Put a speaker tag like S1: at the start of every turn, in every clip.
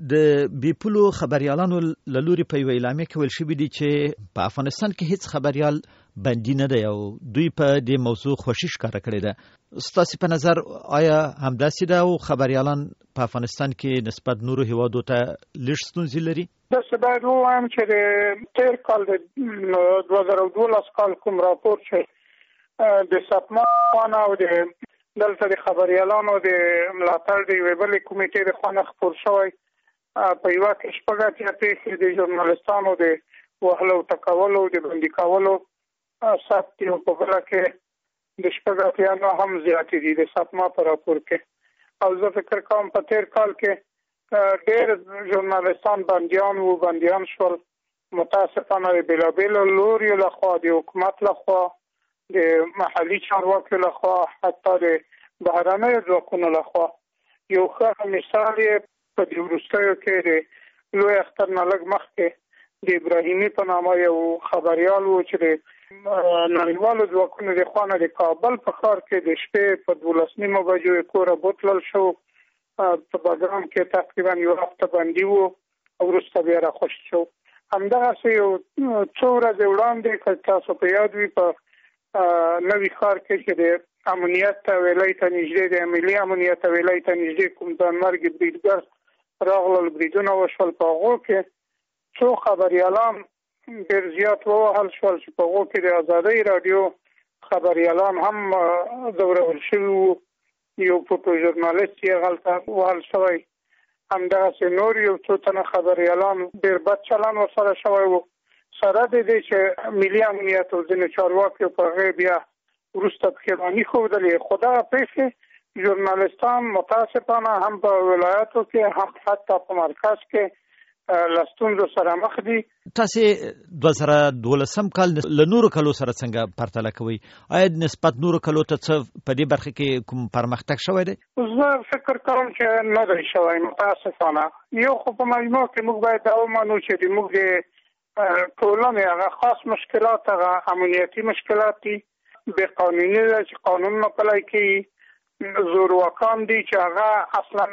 S1: د بیپولو خبريالانو له لوري په یو اعلامیه کې ویل شوي دي چې په افغانستان کې هیڅ خبريال بندي نه دی او دوی په دې موضوع خوښي ښکاره کړې ده. ستاسو په نظر آیا همداسې ده او خبريالان په افغانستان کې نسبت نورو هیوادو ته لږ ستونزې لري؟
S2: داسې باید ووایم چې د تېر کال د 2012 کال کوم راپور چې د سپما خانه او د دلته د خبريالانو د ملاتړ د یوې بلې کمیټې د خوا خپور شوی په یوه کې شپږ اتیا پیښې د ژورنالستانو د وهلو ټکولو د بندي کولو ثبت دي او په بله کې د شپږ اتیا نه هم زیاتې دي د سپما په راپور کې. او زه فکر کوم په تېر کال کې ډېر ژورنالستان بندیان شول، متاسفانه د بېلابېلو لوریو لخوا، د حکومت لخوا، د محلي چارواکو لخوا، حتی د بهرنیو ځواکونو لخوا. یو ښه مثال یې په دې وروستیو کې د لوی اختر نه لږ مخکې د ابراهیمي په نامه یو خبریال و چې د نړیوالو ځواکونو د خوا نه د کابل په ښار کې د شپې په 12:30 بجو یې کوره بوتلل شو. په بګرام کې تقریبا یو هفته بندي و او وروسته بیا راخوشي شو. همدغسې یو څو ورځې وړاندې که تاسو په یاد وي په نوي ښار کې چې د امنیت ویلای ته نږدې د ملي امنیت ویلای ته نږدې کوم ځانمرګي بریدګر راغلل، بریدونه وشول. په هغو کې څو خبریالان ډېر زیات ووهل شول چې په هغو کې د ازادۍ راډیو خبریالان هم ځورول شوي وو. یو فوټو ژورنالیست یې هلته وهل شوی. همدغسې نور یو څو تنه خبریالان ډېر بد چلند ورسره شوی وو. سره د دې چې ملي امنیت او ځینې چارواکو په هغې بیا وروسته پښیماني ښودلې. خو دغه پیښې ژورنالستان متاسفانه هم په ولایاتو کې هم حتی په مرکز کې له ستونزو سره مخ دي.
S1: تاسې 2012 کال له نورو کلو سره څنګه پرتله کوئ؟ آیا نسبت نورو کلو ته څه په دې برخه کې کوم پرمختګ شوی دی؟
S2: زه فکر کوم چې نه دی شوی متاسفانه. یو خو په مجموع کې موږ باید دا ومنو چې د موږ د ټولنې هغه خاص مشکلات، هغه امنیتي مشکلات دي، بې قانوني ده چې قانون نه پلی کوي، زورواکان دي چې هغه اصلا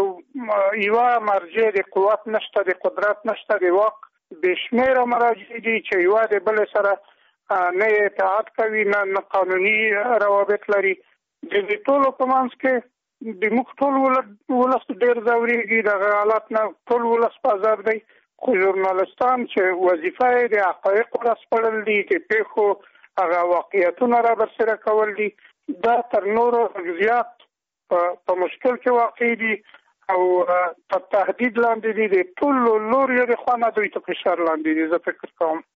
S2: یوه مرجع د قوت نشته، د قدرت نشته، د واک بې شمېره مراجع دي چې یوه د بلې سره نه اطاعت کوي، نه قانوني روابط لري. د دې ټولو په منځ کې د موږ ټول ولس ډېر ځورېږي، دغه حالت نه ټول ولس په عذاب دی. خو ژورنالستان چې وظیفه یې د حقایقو راسپړل دي، د پیښو هغه واقعیتونه را برسېره کول دي، دا تر نورو زیات په مشکل کې واقع دي او په تهدید لاندې دي. د ټولو لوریو د خوا نه دوی ته فشار لاندې دي. زه فکر کوم